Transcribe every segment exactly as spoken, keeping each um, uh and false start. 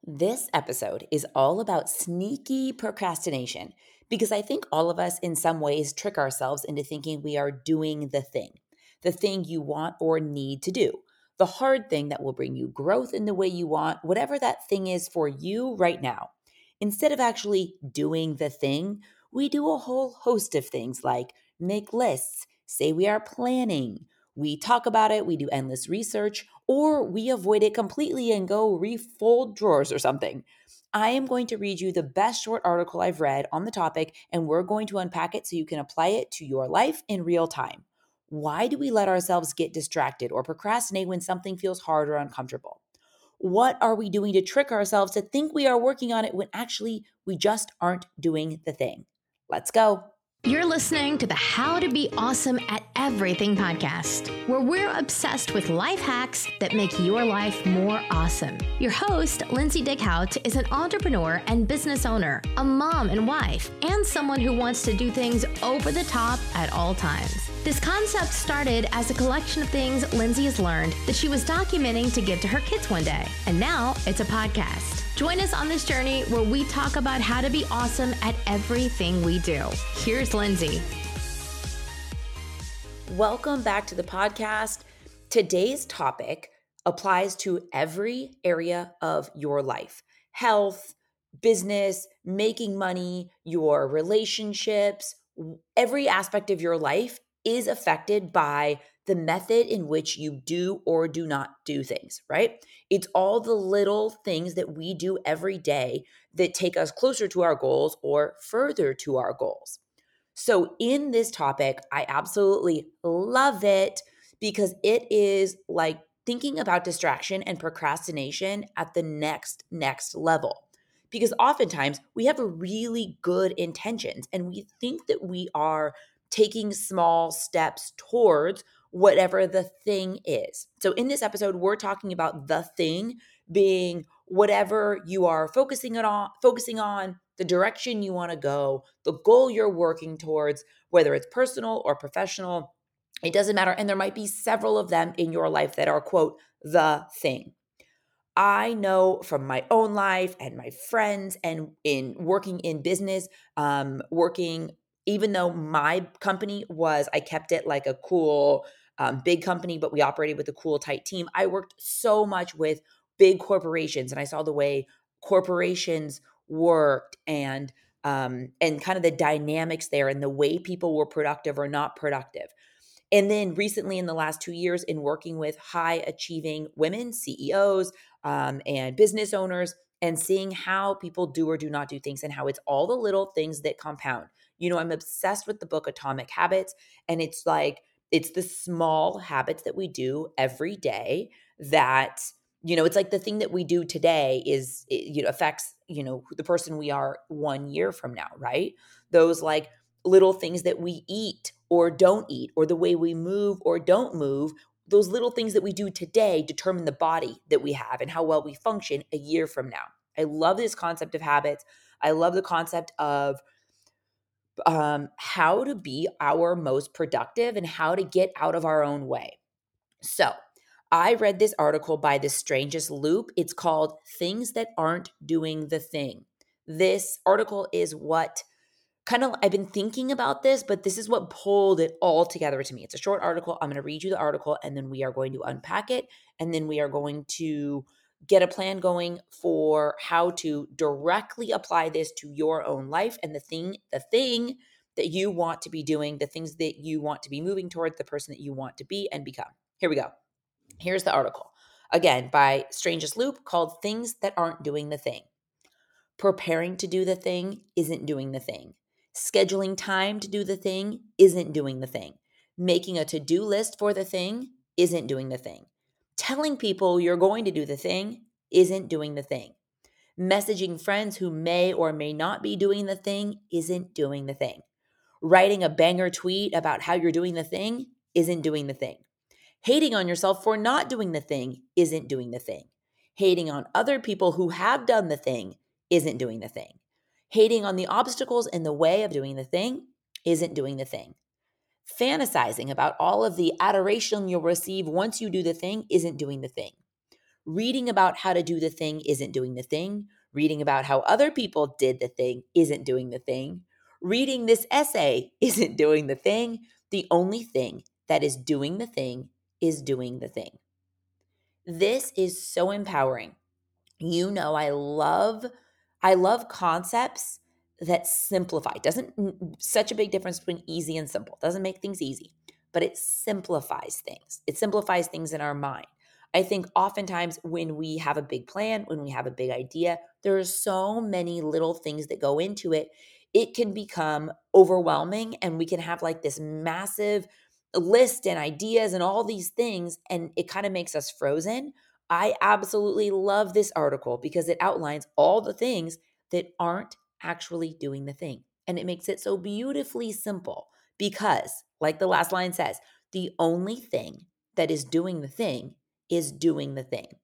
This episode is all about sneaky procrastination because I think all of us, in some ways, trick ourselves into thinking we are doing the thing, the thing you want or need to do, the hard thing that will bring you growth in the way you want, whatever that thing is for you right now. Instead of actually doing the thing, we do a whole host of things like make lists, say we are planning, we talk about it, we do endless research, or we avoid it completely and go refold drawers or something. I am going to read you the best short article I've read on the topic, and we're going to unpack it so you can apply it to your life in real time. Why do we let ourselves get distracted or procrastinate when something feels hard or uncomfortable? What are we doing to trick ourselves to think we are working on it when actually we just aren't doing the thing? Let's go. You're listening to the How to Be Awesome at Everything podcast, where we're obsessed with life hacks that make your life more awesome. Your host, Lindsay Dickhout, is an entrepreneur and business owner, a mom and wife, and someone who wants to do things over the top at all times. This concept started as a collection of things Lindsay has learned that she was documenting to give to her kids one day, and now it's a podcast. Join us on this journey where we talk about how to be awesome at everything we do. Here's Lindsay. Welcome back to the podcast. Today's topic applies to every area of your life: health, business, making money, your relationships. Every aspect of your life is affected by the method in which you do or do not do things, right? It's all the little things that we do every day that take us closer to our goals or further to our goals. So in this topic, I absolutely love it because it is like thinking about distraction and procrastination at the next, next level. Because oftentimes we have really good intentions and we think that we are taking small steps towards whatever the thing is. So in this episode, we're talking about the thing being whatever you are focusing on, focusing on, the direction you want to go, the goal you're working towards, whether it's personal or professional, it doesn't matter. And there might be several of them in your life that are, quote, the thing. I know from my own life and my friends and in working in business, um, working, even though my company was, I kept it like a cool, um, big company, but we operated with a cool, tight team. I worked so much with big corporations and I saw the way corporations worked and um, and kind of the dynamics there and the way people were productive or not productive. And then recently in the last two years in working with high achieving women, C E Os, um, and business owners, and seeing how people do or do not do things and how it's all the little things that compound. You know, I'm obsessed with the book Atomic Habits, and it's like, it's the small habits that we do every day that, you know, it's like the thing that we do today is, it, you know, affects, you know, the person we are one year from now, right? Those like little things that we eat or don't eat, or the way we move or don't move, those little things that we do today determine the body that we have and how well we function a year from now. I love this concept of habits. I love the concept of um, how to be our most productive and how to get out of our own way. So, I read this article by The Strangest Loop. It's called Things That Aren't Doing the Thing. This article is what kind of, I've been thinking about this, but this is what pulled it all together to me. It's a short article. I'm going to read you the article and then we are going to unpack it. And then we are going to get a plan going for how to directly apply this to your own life and the thing, the thing that you want to be doing, the things that you want to be moving towards, the person that you want to be and become. Here we go. Here's the article. Again, by Strangest Loop, called Things That Aren't Doing the Thing. Preparing to do the thing isn't doing the thing. Scheduling time to do the thing isn't doing the thing. Making a to-do list for the thing isn't doing the thing. Telling people you're going to do the thing isn't doing the thing. Messaging friends who may or may not be doing the thing isn't doing the thing. Writing a banger tweet about how you're doing the thing isn't doing the thing. Hating on yourself for not doing the thing isn't doing the thing. Hating on other people who have done the thing isn't doing the thing. Hating on the obstacles in the way of doing the thing isn't doing the thing. Fantasizing about all of the adoration you'll receive once you do the thing isn't doing the thing. Reading about how to do the thing isn't doing the thing. Reading about how other people did the thing isn't doing the thing. Reading this essay isn't doing the thing. The only thing that is doing the thing is doing the thing. This is so empowering. You know, I love I love concepts that simplify. Doesn't such a big difference between easy and simple. Doesn't make things easy, but it simplifies things. It simplifies things in our mind. I think oftentimes when we have a big plan, when we have a big idea, there are so many little things that go into it. It can become overwhelming and we can have like this massive list and ideas and all these things, and it kind of makes us frozen. I absolutely love this article because it outlines all the things that aren't actually doing the thing. And it makes it so beautifully simple because, like the last line says, the only thing that is doing the thing is doing the thing.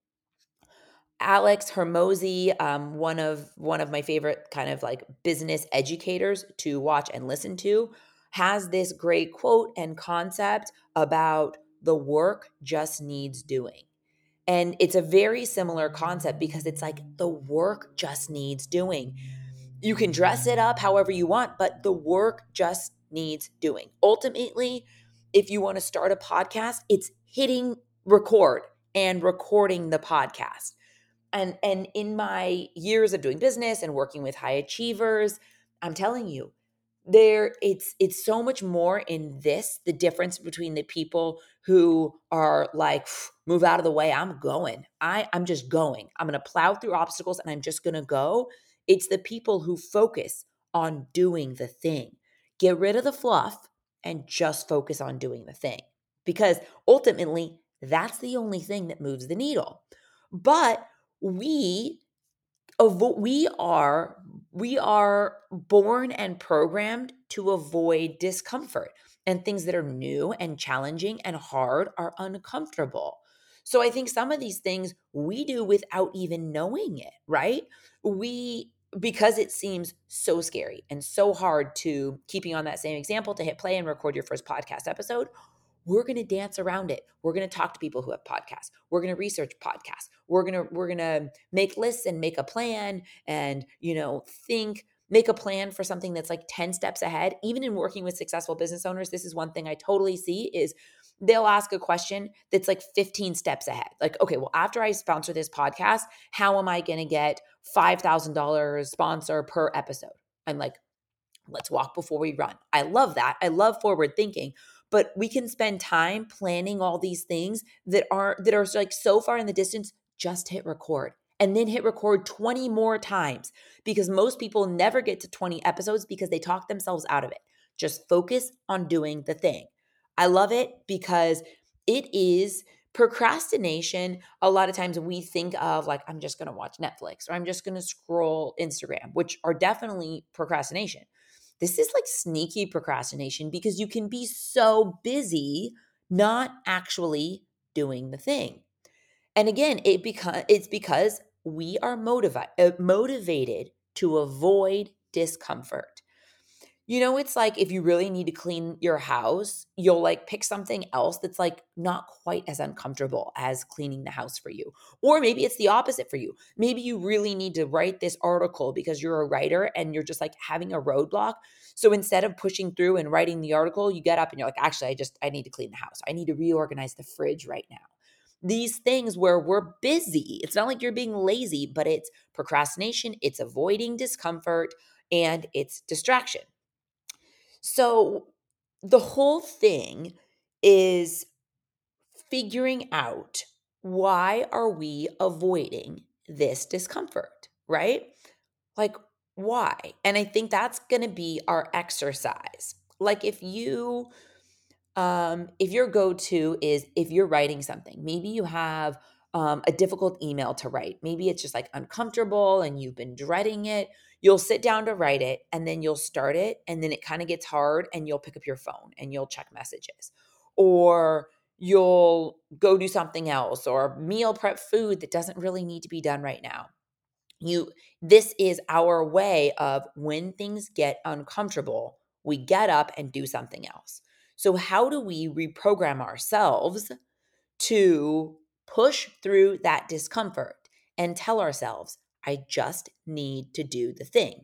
Alex Hormozi, um, one of one of my favorite kind of like business educators to watch and listen to, has this great quote and concept about the work just needs doing. And it's a very similar concept because it's like the work just needs doing. You can dress it up however you want, but the work just needs doing. Ultimately, if you want to start a podcast, it's hitting record and recording the podcast. And and in my years of doing business and working with high achievers, I'm telling you, there it's it's so much more in this, the difference between the people who are like, move out of the way, I'm going. I I'm just going. I'm going to plow through obstacles and I'm just going to go. It's the people who focus on doing the thing. Get rid of the fluff and just focus on doing the thing. Because ultimately, that's the only thing that moves the needle. But we avo- we are we are born and programmed to avoid discomfort, and things that are new and challenging and hard are uncomfortable. So I think some of these things we do without even knowing it, right? We Because it seems so scary and so hard, to keeping on that same example, to hit play and record your first podcast episode, we're going to dance around it. We're going to talk to people who have podcasts. We're going to research podcasts. We're going to we're going to make lists and make a plan and, you know, think make a plan for something that's like ten steps ahead. Even in working with successful business owners, this is one thing I totally see is they'll ask a question that's like fifteen steps ahead. Like, okay, well, after I sponsor this podcast, how am I going to get five thousand dollars sponsor per episode? I'm like, let's walk before we run. I love that. I love forward thinking, but we can spend time planning all these things that are that are like so far in the distance. Just hit record and then hit record twenty more times, because most people never get to twenty episodes because they talk themselves out of it. Just focus on doing the thing. I love it because it is procrastination. A lot of times we think of like, I'm just going to watch Netflix or I'm just going to scroll Instagram, which are definitely procrastination. This is like sneaky procrastination because you can be so busy not actually doing the thing. And again, it beca- it's because we are motivi- uh, motivated to avoid discomfort. You know, it's like if you really need to clean your house, you'll like pick something else that's like not quite as uncomfortable as cleaning the house for you. Or maybe it's the opposite for you. Maybe you really need to write this article because you're a writer and you're just like having a roadblock. So instead of pushing through and writing the article, you get up and you're like, actually, I just, I need to clean the house. I need to reorganize the fridge right now. These things where we're busy, it's not like you're being lazy, but it's procrastination, it's avoiding discomfort, and it's distraction. So the whole thing is figuring out, why are we avoiding this discomfort, right? Like, why? And I think that's going to be our exercise. Like if you um, if your go-to is if you're writing something, maybe you have um, a difficult email to write. Maybe it's just like uncomfortable and you've been dreading it. You'll sit down to write it and then you'll start it and then it kind of gets hard and you'll pick up your phone and you'll check messages. Or you'll go do something else or meal prep food that doesn't really need to be done right now. You This is our way of, when things get uncomfortable, we get up and do something else. So how do we reprogram ourselves to push through that discomfort and tell ourselves, I just need to do the thing.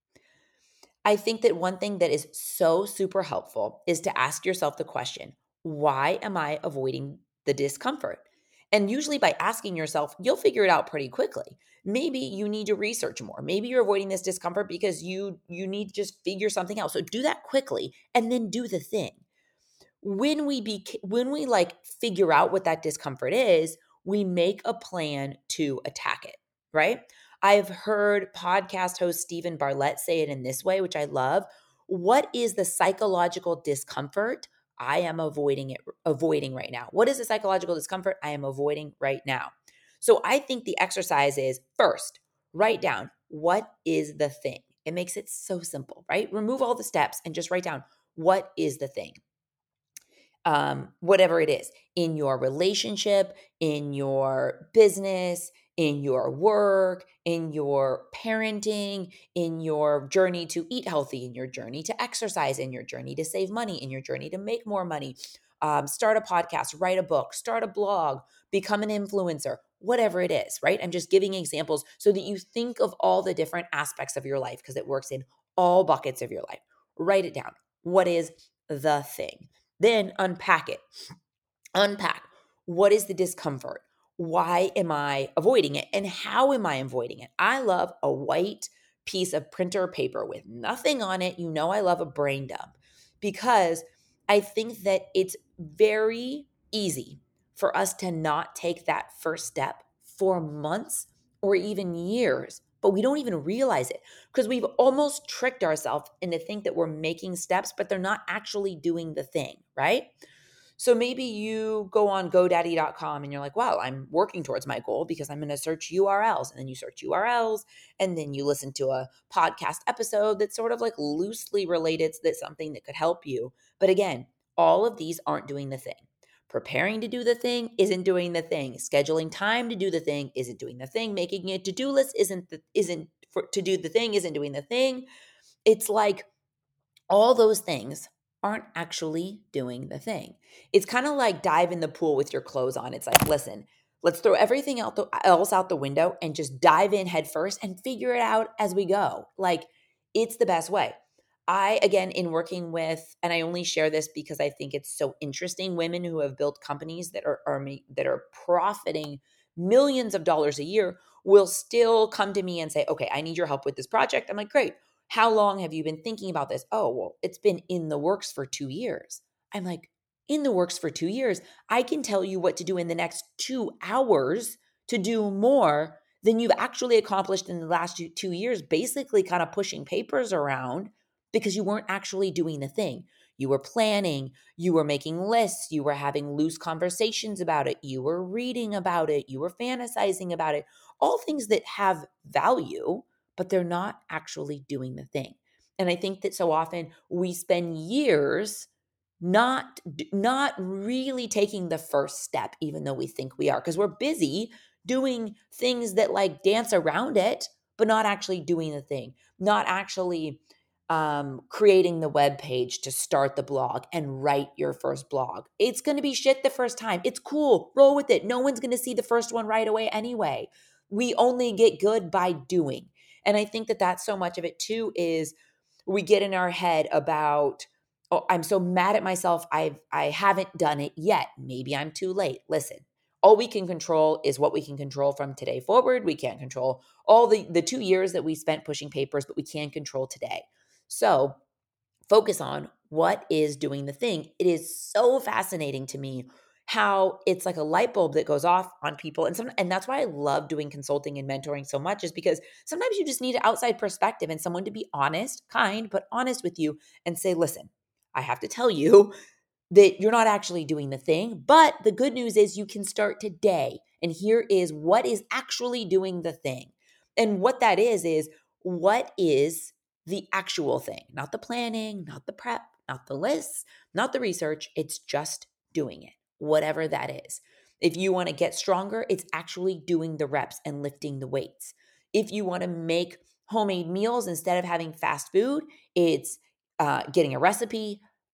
I think that one thing that is so super helpful is to ask yourself the question, why am I avoiding the discomfort? And usually by asking yourself, you'll figure it out pretty quickly. Maybe you need to research more. Maybe you're avoiding this discomfort because you you need to just figure something out. So do that quickly and then do the thing. When we be when we like figure out what that discomfort is, we make a plan to attack it, right? I've heard podcast host Stephen Bartlett say it in this way, which I love. What is the psychological discomfort I am avoiding it avoiding right now? What is the psychological discomfort I am avoiding right now? So I think the exercise is first, write down what is the thing. It makes it so simple, right? Remove all the steps and just write down what is the thing. Um, whatever it is, in your relationship, in your business, in your work, in your parenting, in your journey to eat healthy, in your journey to exercise, in your journey to save money, in your journey to make more money, um, start a podcast, write a book, start a blog, become an influencer, whatever it is, right? I'm just giving examples so that you think of all the different aspects of your life because it works in all buckets of your life. Write it down. What is the thing? Then unpack it. Unpack. What is the discomfort? Why am I avoiding it? And how am I avoiding it? I love a white piece of printer paper with nothing on it. You know, I love a brain dump because I think that it's very easy for us to not take that first step for months or even years, but we don't even realize it because we've almost tricked ourselves into think that we're making steps, but they're not actually doing the thing, right? So maybe you go on GoDaddy dot com and you're like, wow, I'm working towards my goal because I'm going to search U R Ls. And then you search U R Ls and then you listen to a podcast episode that's sort of like loosely related to something that could help you. But again, all of these aren't doing the thing. Preparing to do the thing isn't doing the thing. Scheduling time to do the thing isn't doing the thing. Making a to-do list isn't the, isn't for, to do the thing isn't doing the thing. It's like all those things aren't actually doing the thing. It's kind of like dive in the pool with your clothes on. It's like, listen, let's throw everything out the, else out the window and just dive in head first and figure it out as we go. Like, it's the best way. I, again, in working with, and I only share this because I think it's so interesting, women who have built companies that are, are that are profiting millions of dollars a year will still come to me and say, okay, I need your help with this project. I'm like, great. How long have you been thinking about this? Oh, well, it's been in the works for two years. I'm like, in the works for two years. I can tell you what to do in the next two hours to do more than you've actually accomplished in the last two years, basically kind of pushing papers around because you weren't actually doing the thing. You were planning, you were making lists, you were having loose conversations about it, you were reading about it, you were fantasizing about it, all things that have value, but they're not actually doing the thing. And I think that so often we spend years not not really taking the first step, even though we think we are, because we're busy doing things that like dance around it, but not actually doing the thing, not actually um, creating the web page to start the blog and write your first blog. It's going to be shit the first time. It's cool. Roll with it. No one's going to see the first one right away anyway. We only get good by doing. And I think that that's so much of it too is we get in our head about, oh, I'm so mad at myself. I've, I haven't done it yet. Maybe I'm too late. Listen, all we can control is what we can control from today forward. We can't control all the, the two years that we spent pushing papers, but we can control today. So focus on what is doing the thing. It is so fascinating to me how it's like a light bulb that goes off on people. And some, and that's why I love doing consulting and mentoring so much, is because sometimes you just need an outside perspective and someone to be honest, kind, but honest with you and say, listen, I have to tell you that you're not actually doing the thing, but the good news is you can start today. And here is what is actually doing the thing. And what that is, is what is the actual thing, not the planning, not the prep, not the lists, not the research. It's just doing it, whatever that is. If you want to get stronger, it's actually doing the reps and lifting the weights. If you want to make homemade meals instead of having fast food, it's uh, getting a recipe,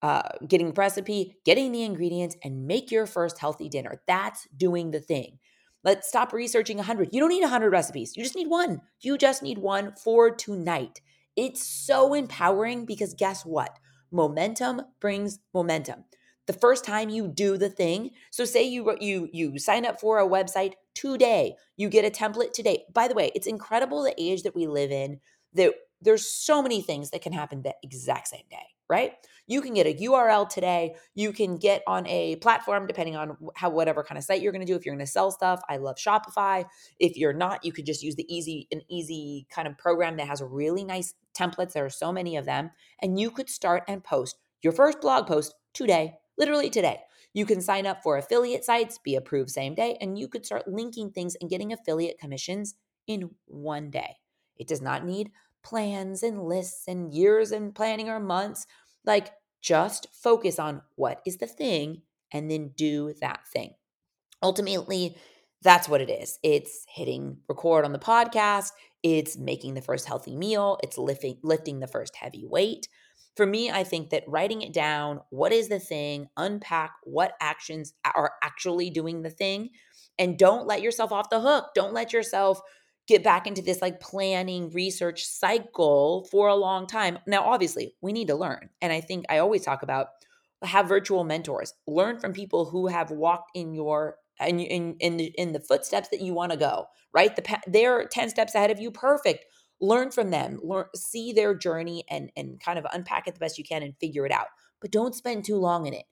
uh, getting the recipe, getting the ingredients, and make your first healthy dinner. That's doing the thing. Let's stop researching one hundred. You don't need one hundred recipes. You just need one. You just need one for tonight. It's so empowering because guess what? Momentum brings momentum. The first time you do the thing, so say you you you sign up for a website today, you get a template today. By the way, it's incredible the age that we live in that there's so many things that can happen the exact same day, right? You can get a U R L today. You can get on a platform depending on how whatever kind of site you're going to do. If you're going to sell stuff, I love Shopify. If you're not, you could just use the easy an easy kind of program that has really nice templates. There are so many of them, and you could start and post your first blog post today, literally today. You can sign up for affiliate sites, be approved same day, and you could start linking things and getting affiliate commissions in one day. It does not need plans and lists and years and planning or months. Like, just focus on what is the thing and then do that thing. Ultimately, that's what it is. It's hitting record on the podcast. It's making the first healthy meal. It's lifting, lifting the first heavy weight. For me, I think that writing it down, what is the thing, unpack what actions are actually doing the thing, and don't let yourself off the hook. Don't let yourself get back into this like planning research cycle for a long time. Now, obviously, we need to learn. And I think I always talk about have virtual mentors. Learn from people who have walked in your in in in the, in the footsteps that you want to go, right? The they're ten steps ahead of you. Perfect. Learn from them. Learn, see their journey and and kind of unpack it the best you can and figure it out. But don't spend too long in it.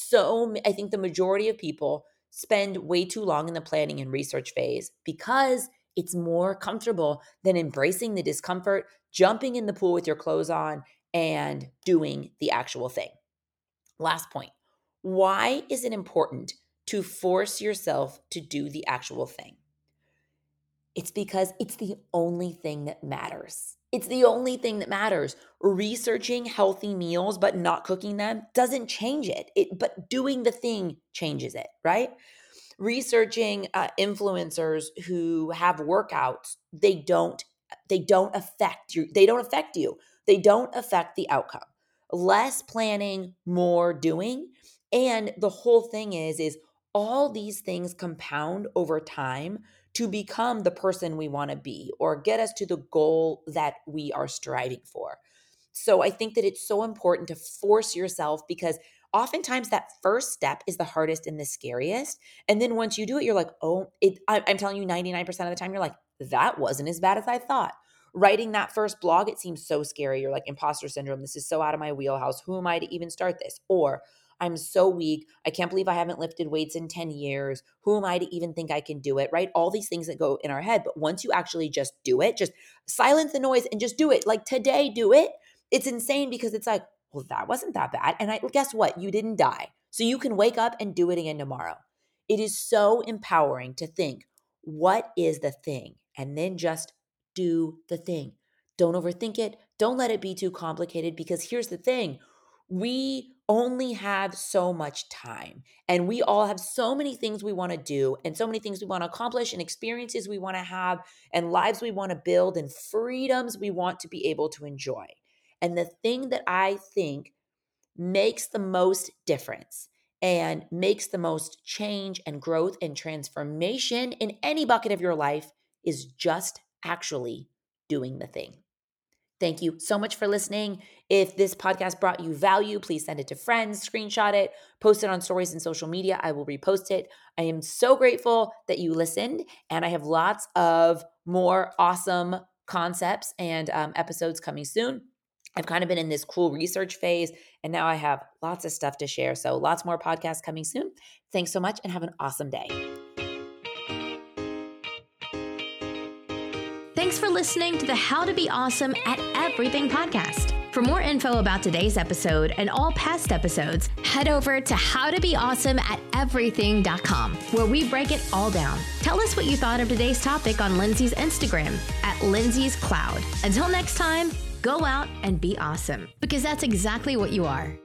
So I think the majority of people spend way too long in the planning and research phase because it's more comfortable than embracing the discomfort, jumping in the pool with your clothes on, and doing the actual thing. Last point. Why is it important to force yourself to do the actual thing? It's because it's the only thing that matters. It's the only thing that matters. Researching healthy meals but not cooking them doesn't change it. It but doing the thing changes it, right? Researching uh, influencers who have workouts, they don't they don't affect you. They don't affect you. They don't affect the outcome. Less planning, more doing. And the whole thing is, is all these things compound over time to become the person we want to be or get us to the goal that we are striving for. So I think that it's so important to force yourself because oftentimes that first step is the hardest and the scariest. And then once you do it, you're like, oh, it, I'm telling you ninety-nine percent of the time, you're like, that wasn't as bad as I thought. Writing that first blog, it seems so scary. You're like, imposter syndrome. This is so out of my wheelhouse. Who am I to even start this? Or I'm so weak. I can't believe I haven't lifted weights in ten years. Who am I to even think I can do it, right? All these things that go in our head. But once you actually just do it, just silence the noise and just do it. Like today, do it. It's insane because it's like, well, that wasn't that bad. And I guess what? You didn't die. So you can wake up and do it again tomorrow. It is so empowering to think, what is the thing? And then just do the thing. Don't overthink it. Don't let it be too complicated because here's the thing. We only have so much time and we all have so many things we want to do and so many things we want to accomplish and experiences we want to have and lives we want to build and freedoms we want to be able to enjoy. And the thing that I think makes the most difference and makes the most change and growth and transformation in any bucket of your life is just actually doing the thing. Thank you so much for listening. If this podcast brought you value, please send it to friends, screenshot it, post it on stories and social media. I will repost it. I am so grateful that you listened, and I have lots of more awesome concepts and um, episodes coming soon. I've kind of been in this cool research phase, and now I have lots of stuff to share. So lots more podcasts coming soon. Thanks so much and have an awesome day. Thanks for listening to the How to Be Awesome at Everything podcast. For more info about today's episode and all past episodes, head over to how to be awesome at everything dot com, where we break it all down. Tell us what you thought of today's topic on Lindsay's Instagram at Lindsay's Cloud. Until next time, go out and be awesome, because that's exactly what you are.